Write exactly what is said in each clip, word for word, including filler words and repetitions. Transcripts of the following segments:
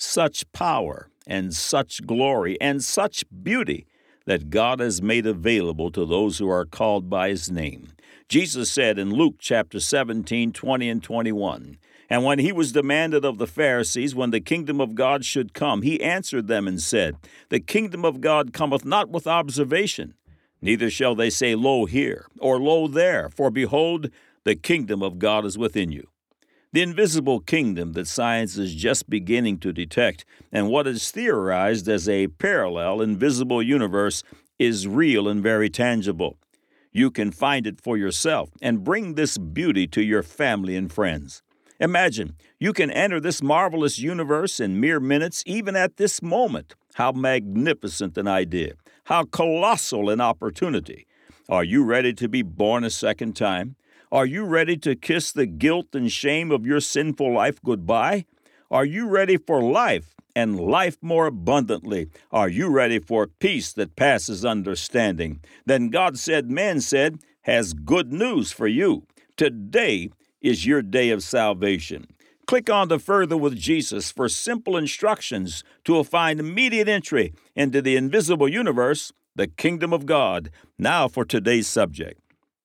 such power and such glory and such beauty that God has made available to those who are called by his name. Jesus said in Luke chapter seventeen, twenty and twenty-one, "And when he was demanded of the Pharisees when the kingdom of God should come, he answered them and said, The kingdom of God cometh not with observation, neither shall they say, Lo here, or Lo there, for behold, the kingdom of God is within you." The invisible kingdom that science is just beginning to detect, and what is theorized as a parallel invisible universe, is real and very tangible. You can find it for yourself and bring this beauty to your family and friends. Imagine, you can enter this marvelous universe in mere minutes, even at this moment. How magnificent an idea! How colossal an opportunity! Are you ready to be born a second time? Are you ready to kiss the guilt and shame of your sinful life goodbye? Are you ready for life and life more abundantly? Are you ready for peace that passes understanding? Then God said, man said, has good news for you. Today is your day of salvation. Click on the Further with Jesus for simple instructions to find immediate entry into the invisible universe, the kingdom of God. Now for today's subject.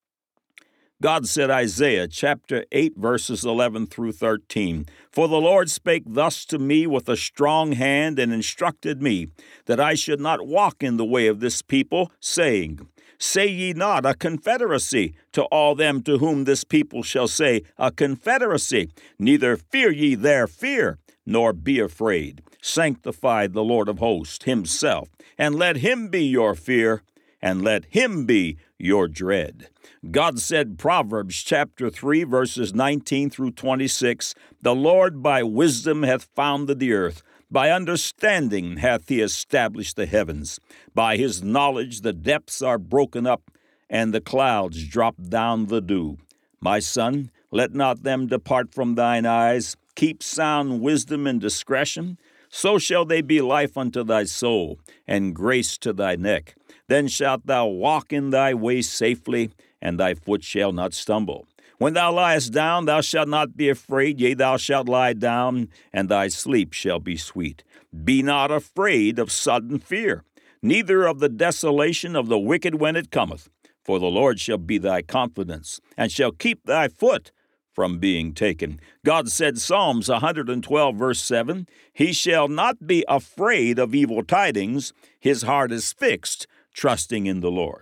God said, Isaiah chapter eight, verses eleven through thirteen, "For the Lord spake thus to me with a strong hand, and instructed me, that I should not walk in the way of this people, saying, Say ye not a confederacy to all them to whom this people shall say, A confederacy, neither fear ye their fear, nor be afraid. Sanctify the Lord of hosts himself, and let him be your fear, and let him be your dread." God said, Proverbs chapter three, verses nineteen through twenty-six, "The Lord by wisdom hath founded the earth, by understanding hath he established the heavens. By his knowledge the depths are broken up, and the clouds drop down the dew. My son, let not them depart from thine eyes. Keep sound wisdom and discretion. So shall they be life unto thy soul, and grace to thy neck. Then shalt thou walk in thy way safely, and thy foot shall not stumble. When thou liest down, thou shalt not be afraid, yea, thou shalt lie down, and thy sleep shall be sweet. Be not afraid of sudden fear, neither of the desolation of the wicked when it cometh. For the Lord shall be thy confidence, and shall keep thy foot from being taken. God said, Psalms one twelve, verse seven, "He shall not be afraid of evil tidings. His heart is fixed, trusting in the Lord."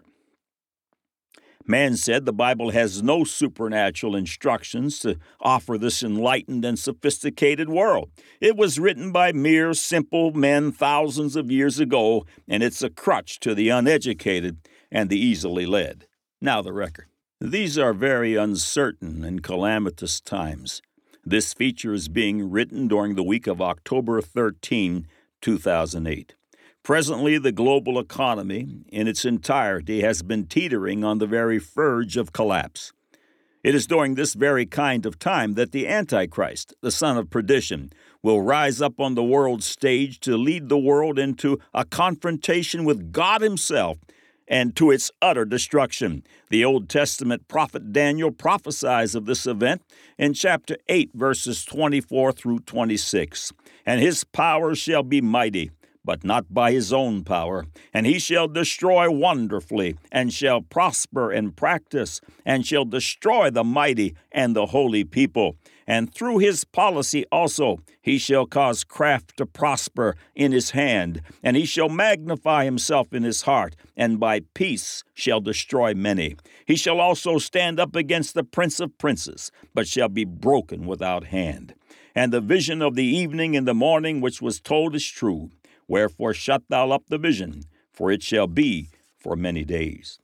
Man said the Bible has no supernatural instructions to offer this enlightened and sophisticated world. It was written by mere simple men thousands of years ago, and it's a crutch to the uneducated and the easily led. Now the record. These are very uncertain and calamitous times. This feature is being written during the week of October thirteenth, two thousand eight. Presently, the global economy in its entirety has been teetering on the very verge of collapse. It is during this very kind of time that the Antichrist, the son of perdition, will rise up on the world stage to lead the world into a confrontation with God himself and to its utter destruction. The Old Testament prophet Daniel prophesies of this event in chapter eight, verses twenty-four through twenty-six. "And his power shall be mighty, but not by his own power. And he shall destroy wonderfully, and shall prosper in practice, and shall destroy the mighty and the holy people. And through his policy also he shall cause craft to prosper in his hand, and he shall magnify himself in his heart, and by peace shall destroy many. He shall also stand up against the prince of princes, but shall be broken without hand. And the vision of the evening and the morning which was told is true. Wherefore shut thou up the vision, for it shall be for many days."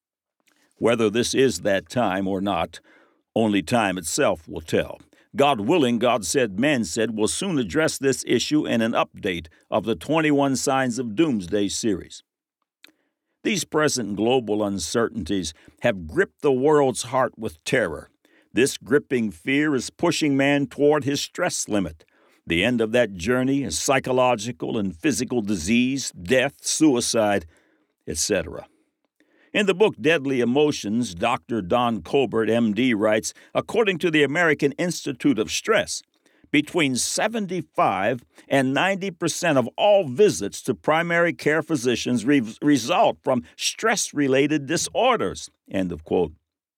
Whether this is that time or not, only time itself will tell. God willing, God Said, Man Said will soon address this issue in an update of the twenty-one Signs of Doomsday series. These present global uncertainties have gripped the world's heart with terror. This gripping fear is pushing man toward his stress limit. The end of that journey is psychological and physical disease, death, suicide, et cetera. In the book Deadly Emotions, Doctor Don Colbert, M D, writes, according to the American Institute of Stress, Between seventy-five and ninety percent of all visits to primary care physicians re- result from stress-related disorders. End of quote.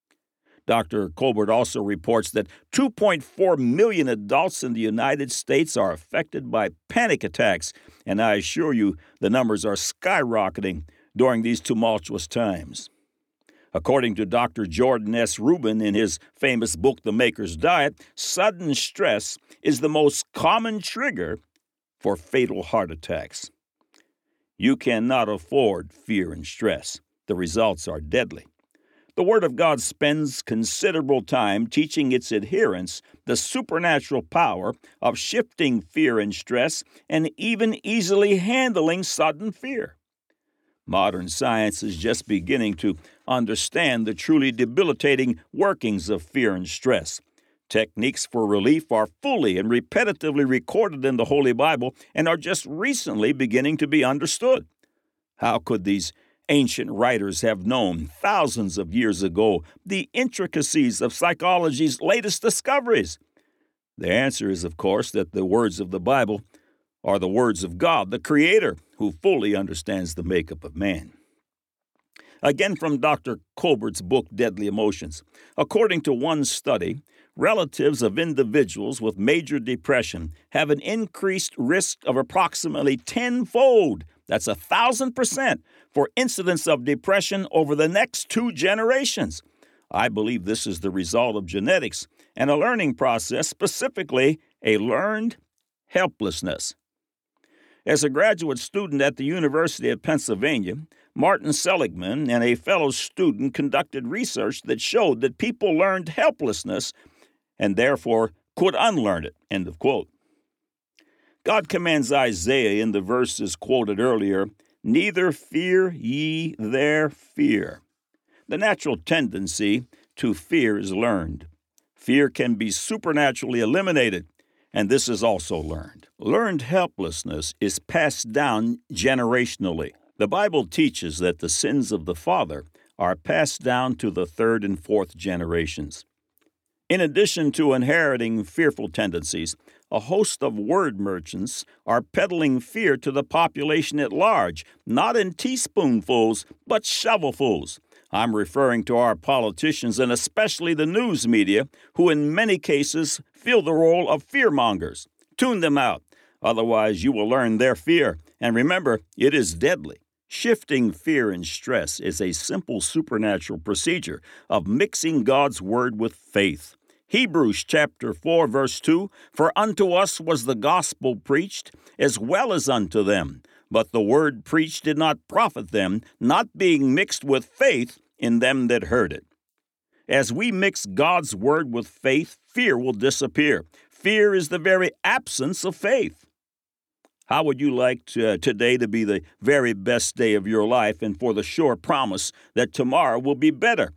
Doctor Colbert also reports that two point four million adults in the United States are affected by panic attacks, and I assure you the numbers are skyrocketing during these tumultuous times. According to Doctor Jordan S. Rubin in his famous book, The Maker's Diet, sudden stress is the most common trigger for fatal heart attacks. You cannot afford fear and stress. The results are deadly. The Word of God spends considerable time teaching its adherents the supernatural power of shifting fear and stress and even easily handling sudden fear. Modern science is just beginning to understand the truly debilitating workings of fear and stress. Techniques for relief are fully and repetitively recorded in the Holy Bible and are just recently beginning to be understood. How could these ancient writers have known thousands of years ago the intricacies of psychology's latest discoveries? The answer is, of course, that the words of the Bible are the words of God, the Creator, who fully understands the makeup of man. Again, from Doctor Colbert's book, Deadly Emotions. According to one study, relatives of individuals with major depression have an increased risk of approximately tenfold, that's a thousand percent, for incidents of depression over the next two generations. I believe this is the result of genetics and a learning process, specifically a learned helplessness. As a graduate student at the University of Pennsylvania, Martin Seligman and a fellow student conducted research that showed that people learned helplessness and therefore could unlearn it. End of quote. God commands Isaiah in the verses quoted earlier, "Neither fear ye their fear." The natural tendency to fear is learned. Fear can be supernaturally eliminated, and this is also learned. Learned helplessness is passed down generationally. The Bible teaches that the sins of the father are passed down to the third and fourth generations. In addition to inheriting fearful tendencies, a host of word merchants are peddling fear to the population at large, not in teaspoonfuls, but shovelfuls. I'm referring to our politicians and especially the news media, who in many cases fill the role of fearmongers. Tune them out, otherwise you will learn their fear. And remember, it is deadly. Shifting fear and stress is a simple supernatural procedure of mixing God's word with faith. Hebrews chapter four, verse two, "For unto us was the gospel preached, as well as unto them. But the word preached did not profit them, not being mixed with faith in them that heard it." As we mix God's word with faith, fear will disappear. Fear is the very absence of faith. How would you like to, uh, today to be the very best day of your life and for the sure promise that tomorrow will be better?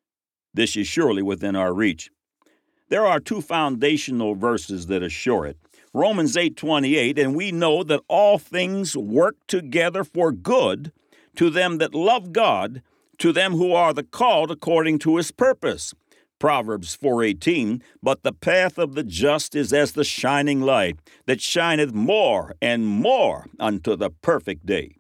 This is surely within our reach. There are two foundational verses that assure it. Romans eight twenty-eight, "And we know that all things work together for good to them that love God, to them who are the called according to his purpose." Proverbs four eighteen, "But the path of the just is as the shining light, that shineth more and more unto the perfect day."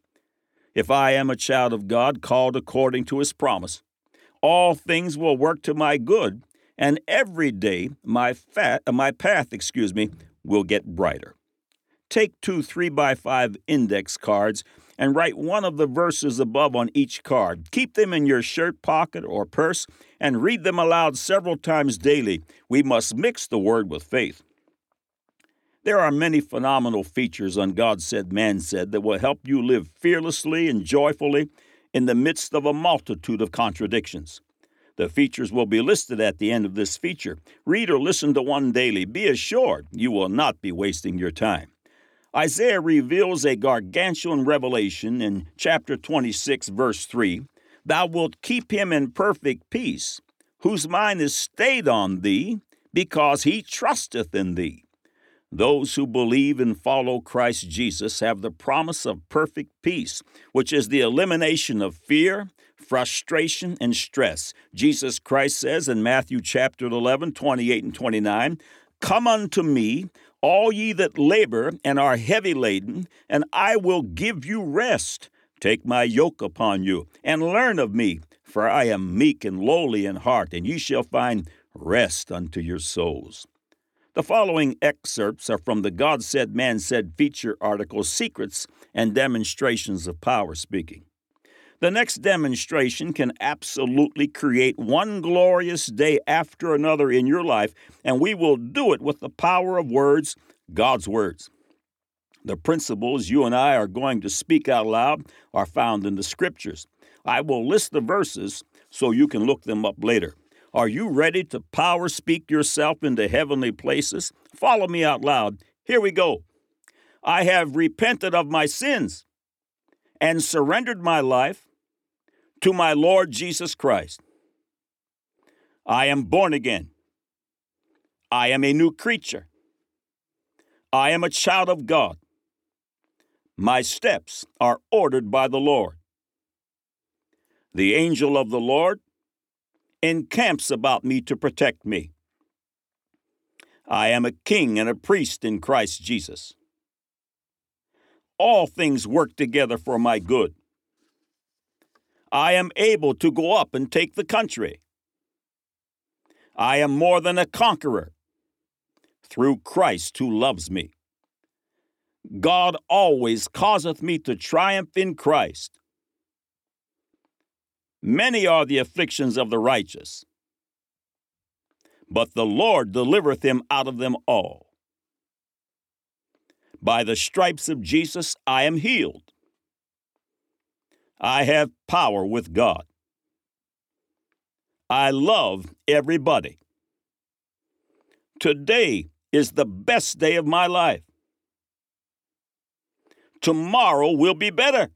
If I am a child of God, called according to his promise, all things will work to my good, and every day my fat, my path, excuse me, will get brighter. Take two three by five index cards and write one of the verses above on each card. Keep them in your shirt pocket or purse and read them aloud several times daily. We must mix the word with faith. There are many phenomenal features on God Said, Man Said that will help you live fearlessly and joyfully in the midst of a multitude of contradictions. The features will be listed at the end of this feature. Read or listen to one daily. Be assured you will not be wasting your time. Isaiah reveals a gargantuan revelation in chapter twenty-six, verse three. "Thou wilt keep him in perfect peace, whose mind is stayed on thee, because he trusteth in thee." Those who believe and follow Christ Jesus have the promise of perfect peace, which is the elimination of fear, frustration, and stress. Jesus Christ says in Matthew chapter eleven, twenty-eight and twenty-nine, "Come unto me, all ye that labor and are heavy laden, and I will give you rest. Take my yoke upon you, and learn of me, for I am meek and lowly in heart, and ye shall find rest unto your souls. The following excerpts are from the God Said, Man Said feature article, Secrets and Demonstrations of Power Speaking. The next demonstration can absolutely create one glorious day after another in your life, and we will do it with the power of words, God's words. The principles you and I are going to speak out loud are found in the Scriptures. I will list the verses so you can look them up later. Are you ready to power speak yourself into heavenly places? Follow me out loud. Here we go. I have repented of my sins and surrendered my life to my Lord Jesus Christ. I am born again. I am a new creature. I am a child of God. My steps are ordered by the Lord. The angel of the Lord encamps about me to protect me. I am a king and a priest in Christ Jesus. All things work together for my good. I am able to go up and take the country. I am more than a conqueror through Christ who loves me. God always causeth me to triumph in Christ. Many are the afflictions of the righteous, but the Lord delivereth him out of them all. By the stripes of Jesus I am healed. I have power with God. I love everybody. Today is the best day of my life. Tomorrow will be better.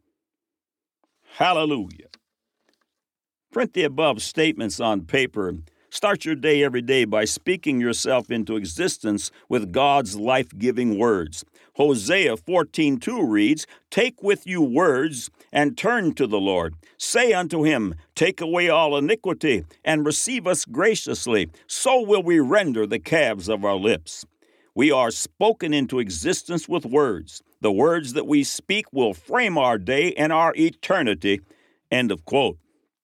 Hallelujah. Print the above statements on paper. Start your day every day by speaking yourself into existence with God's life-giving words. Hosea fourteen two reads, Take with you words and turn to the Lord. Say unto him, Take away all iniquity and receive us graciously. So will we render the calves of our lips. We are spoken into existence with words. The words that we speak will frame our day and our eternity. End of quote.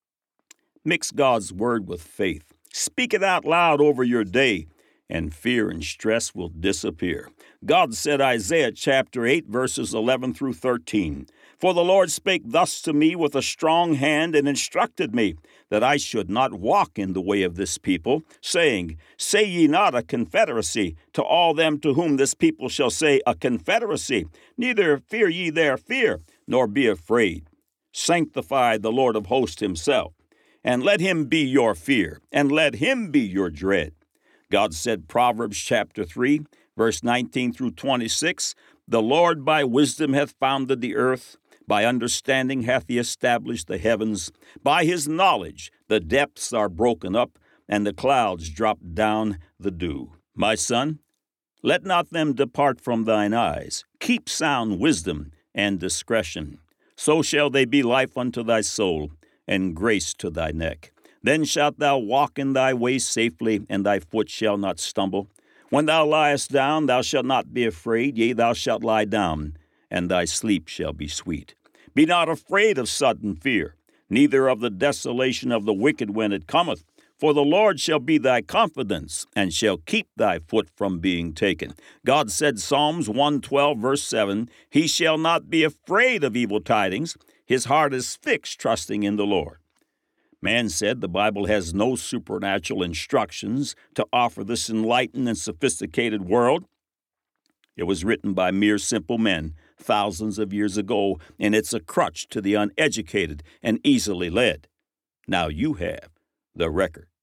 Mix God's word with faith. Speak it out loud over your day, and fear and stress will disappear. God said, Isaiah chapter eight, verses eleven through thirteen, For the Lord spake thus to me with a strong hand and instructed me, that I should not walk in the way of this people, saying, Say ye not a confederacy to all them to whom this people shall say a confederacy, neither fear ye their fear, nor be afraid. Sanctify the Lord of hosts himself, and let him be your fear, and let him be your dread. God said, Proverbs chapter three, verse nineteen through twenty-six, The Lord by wisdom hath founded the earth, by understanding hath he established the heavens. By his knowledge the depths are broken up, and the clouds drop down the dew. My son, let not them depart from thine eyes. Keep sound wisdom and discretion. So shall they be life unto thy soul, and grace to thy neck. Then shalt thou walk in thy ways safely, and thy foot shall not stumble. When thou liest down, thou shalt not be afraid, yea, thou shalt lie down, and thy sleep shall be sweet. Be not afraid of sudden fear, neither of the desolation of the wicked when it cometh. For the Lord shall be thy confidence, and shall keep thy foot from being taken. God said, Psalms one twelve, verse seven, He shall not be afraid of evil tidings. His heart is fixed, trusting in the Lord. Man said the Bible has no supernatural instructions to offer this enlightened and sophisticated world. It was written by mere simple men thousands of years ago, and it's a crutch to the uneducated and easily led. Now you have the record.